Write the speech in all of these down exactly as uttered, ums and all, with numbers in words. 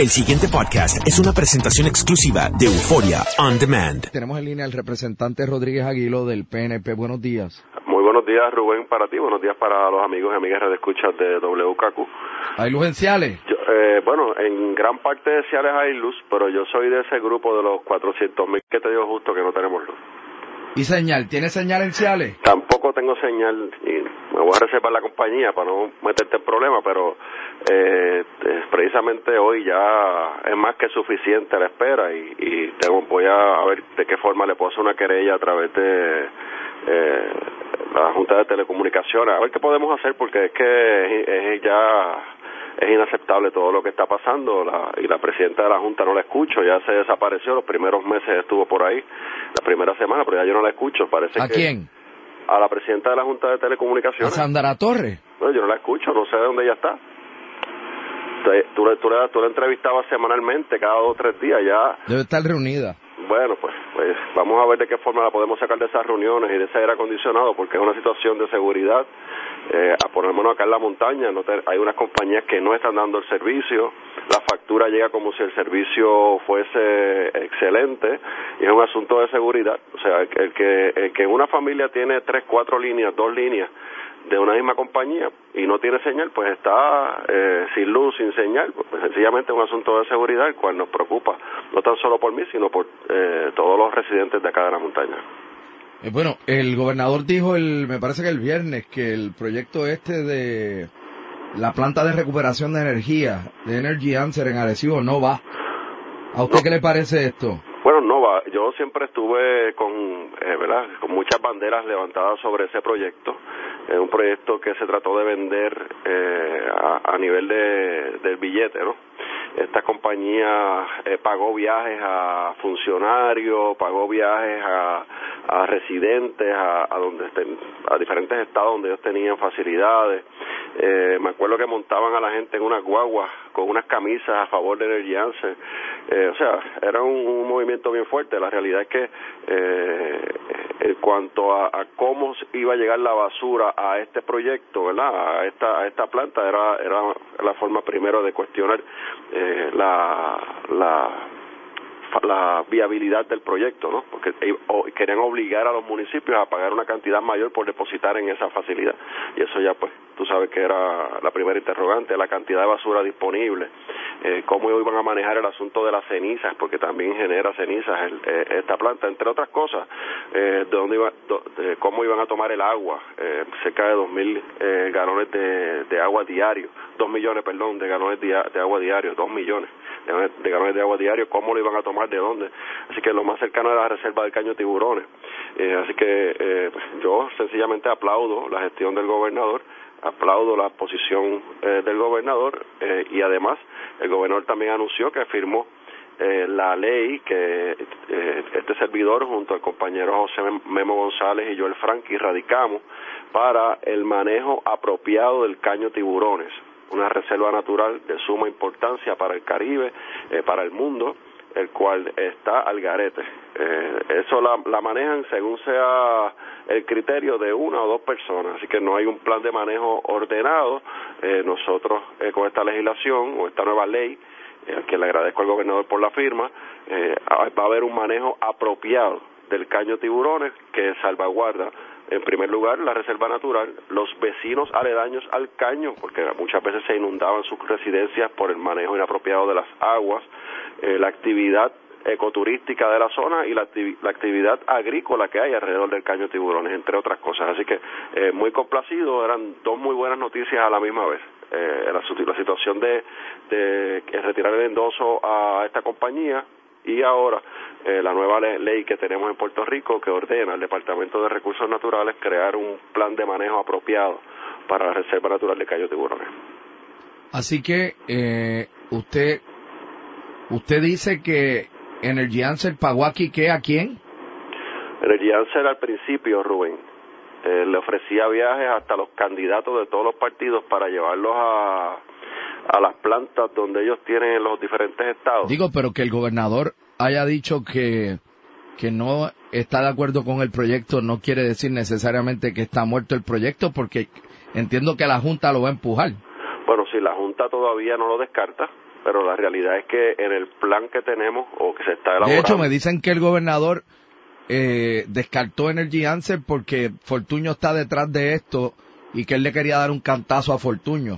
El siguiente podcast es una presentación exclusiva de Euforia On Demand. Tenemos en línea al representante Rodríguez Aguilo del P N P. Buenos días. Muy buenos días, Rubén, para ti. Buenos días para los amigos y amigas de escuchas de W K Q. ¿Hay luz en Ciales? Yo, eh, bueno, en gran parte de Ciales hay luz, pero yo soy de ese grupo de los cuatrocientos mil que te digo justo que no tenemos luz. ¿Y señal? ¿Tiene señal en Ciales? Tampoco tengo señal y me voy a reservar la compañía para no meterte en problemas, pero eh, precisamente hoy ya es más que suficiente la espera y, y tengo, voy a, a ver de qué forma le puedo hacer una querella a través de eh, la Junta de Telecomunicaciones, a ver qué podemos hacer, porque es que es, es ya es inaceptable todo lo que está pasando, la, y la presidenta de la Junta no la escucho, ya se desapareció, los primeros meses estuvo por ahí, la primera semana, pero ya yo no la escucho. Parece ¿A que quién? A la presidenta de la Junta de Telecomunicaciones. ¿A Sandra Torres? No, yo no la escucho, no sé de dónde ella está. Tú, tú, tú, tú la entrevistabas semanalmente, cada dos o tres días, ya... Debe estar reunida. Bueno, pues, pues vamos a ver de qué forma la podemos sacar de esas reuniones y de ese aire acondicionado, porque es una situación de seguridad. Eh, a ponernos acá en la montaña, no te, hay unas compañías que no están dando el servicio, la factura llega como si el servicio fuese excelente, y es un asunto de seguridad. O sea, el que, el que una familia tiene tres, cuatro líneas, dos líneas de una misma compañía y no tiene señal, pues está eh, sin luz, sin señal, pues sencillamente es un asunto de seguridad, el cual nos preocupa, no tan solo por mí, sino por eh, todos los residentes de acá de la montaña. Eh, bueno, el gobernador dijo, el, me parece que el viernes, que el proyecto este de la planta de recuperación de energía, de Energy Answer en Arecibo, no va. ¿A usted no. qué le parece esto? Bueno, no va. Yo siempre estuve con, eh, ¿verdad?, con muchas banderas levantadas sobre ese proyecto. Es un proyecto que se trató de vender eh, a, a nivel de, del billete, ¿no? Esta compañía eh, pagó viajes a funcionarios, pagó viajes a, a residentes, a, a donde estén, a diferentes estados donde ellos tenían facilidades. Eh, me acuerdo que montaban a la gente en unas guaguas con unas camisas a favor de Energy Answer. Eh, o sea, era un, un movimiento bien fuerte. La realidad es que eh, en cuanto a, a cómo iba a llegar la basura a este proyecto, ¿verdad?, a esta a esta planta, era era la forma primero de cuestionar eh, la la la viabilidad del proyecto, ¿no? Porque querían obligar a los municipios a pagar una cantidad mayor por depositar en esa facilidad, y eso ya, pues, tú sabes que era la primera interrogante, la cantidad de basura disponible, eh, cómo iban a manejar el asunto de las cenizas, porque también genera cenizas el, eh, esta planta, entre otras cosas, eh, de dónde iba, de cómo iban a tomar el agua, eh, cerca de dos mil eh, galones de, de agua diario, dos millones, perdón, de galones de, de agua diario, dos millones de galones de agua diario, cómo lo iban a tomar, de dónde. Así que lo más cercano era la reserva del Caño Tiburones. Eh, así que eh, pues yo sencillamente aplaudo la gestión del gobernador, aplaudo la posición eh, del gobernador eh, y además el gobernador también anunció que firmó eh, la ley que eh, este servidor junto al compañero José Memo González y Joel Franqui radicamos para el manejo apropiado del Caño Tiburones, una reserva natural de suma importancia para el Caribe, eh, para el mundo, el cual está al garete. Eh, eso la, la manejan según sea el criterio de una o dos personas, así que no hay un plan de manejo ordenado. Eh, nosotros eh, con esta legislación o esta nueva ley, eh, a quien le agradezco al gobernador por la firma, eh, va a haber un manejo apropiado del Caño Tiburones que salvaguarda, en primer lugar, la reserva natural, los vecinos aledaños al caño, porque muchas veces se inundaban sus residencias por el manejo inapropiado de las aguas, eh, la actividad ecoturística de la zona y la, acti- la actividad agrícola que hay alrededor del Caño Tiburones, entre otras cosas. Así que eh, muy complacido, eran dos muy buenas noticias a la misma vez. Eh, la, la situación de, de retirar el endoso a esta compañía, y ahora eh, la nueva le- ley que tenemos en Puerto Rico que ordena al Departamento de Recursos Naturales crear un plan de manejo apropiado para la Reserva Natural de Caño Tiburones. Así que eh, usted usted dice que Energy Answer pagó aquí, ¿qué? ¿A quién? Energy Answer al principio, Rubén, eh, le ofrecía viajes hasta los candidatos de todos los partidos para llevarlos a a las plantas donde ellos tienen en los diferentes estados. Digo, pero que el gobernador haya dicho que que no está de acuerdo con el proyecto no quiere decir necesariamente que está muerto el proyecto, porque entiendo que la Junta lo va a empujar. Bueno, si la Junta todavía no lo descarta, pero la realidad es que en el plan que tenemos o que se está elaborando... De hecho, me dicen que el gobernador eh, descartó Energy Answer porque Fortuño está detrás de esto y que él le quería dar un cantazo a Fortuño.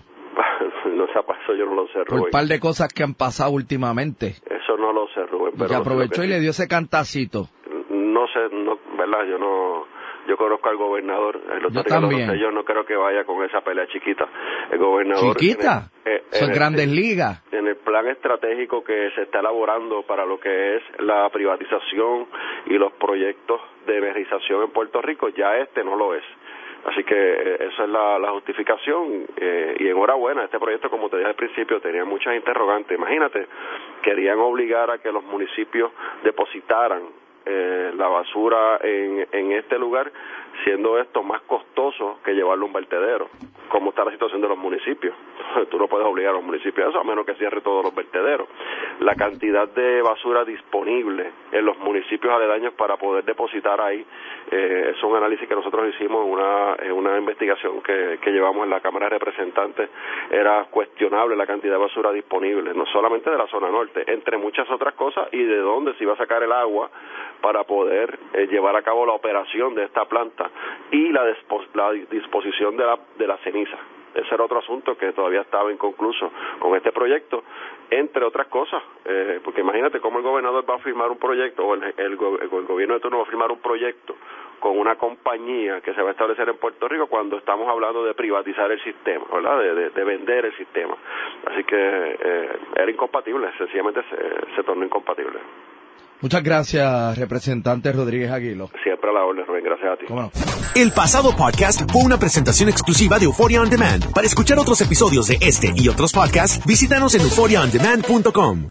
No sé, eso yo no lo sé, Rubén. Por un par de cosas que han pasado últimamente. Eso no lo sé, Rubén. Pero que aprovechó que... y le dio ese cantacito. No sé, no, ¿verdad? Yo no... Yo conozco al gobernador, el yo también. Sé, yo no creo que vaya con esa pelea chiquita. El gobernador... ¿Chiquita? En el, eh, Son en grandes el, ligas. En el plan estratégico que se está elaborando para lo que es la privatización y los proyectos de energización en Puerto Rico, ya este no lo es. Así que eh, esa es la, la justificación eh, y enhorabuena, este proyecto, como te dije al principio, tenía muchas interrogantes. Imagínate, querían obligar a que los municipios depositaran eh, la basura en, en este lugar, siendo esto más costoso que llevarlo a un vertedero. ¿Cómo está la situación de los municipios? Tú no puedes obligar a los municipios a eso, a menos que cierre todos los vertederos. La cantidad de basura disponible en los municipios aledaños para poder depositar ahí, eh, es un análisis que nosotros hicimos en una, en una investigación que, que llevamos en la Cámara de Representantes. Era cuestionable la cantidad de basura disponible, no solamente de la zona norte, entre muchas otras cosas, y de dónde se iba a sacar el agua para poder eh, llevar a cabo la operación de esta planta y la, dispo- la disposición de la, de la ceniza. Ese era otro asunto que todavía estaba inconcluso con este proyecto, entre otras cosas, eh, porque imagínate cómo el gobernador va a firmar un proyecto, o el, el, el gobierno de turno va a firmar un proyecto con una compañía que se va a establecer en Puerto Rico cuando estamos hablando de privatizar el sistema, ¿verdad? De, de, de vender el sistema. Así que eh, era incompatible, sencillamente se, se tornó incompatible. Muchas gracias, representante Rodríguez Aguilo. Siempre a la orden, Rubén. Gracias a ti. ¿Cómo no? El pasado podcast fue una presentación exclusiva de Euphoria On Demand. Para escuchar otros episodios de este y otros podcasts, visítanos en euphoria on demand punto com.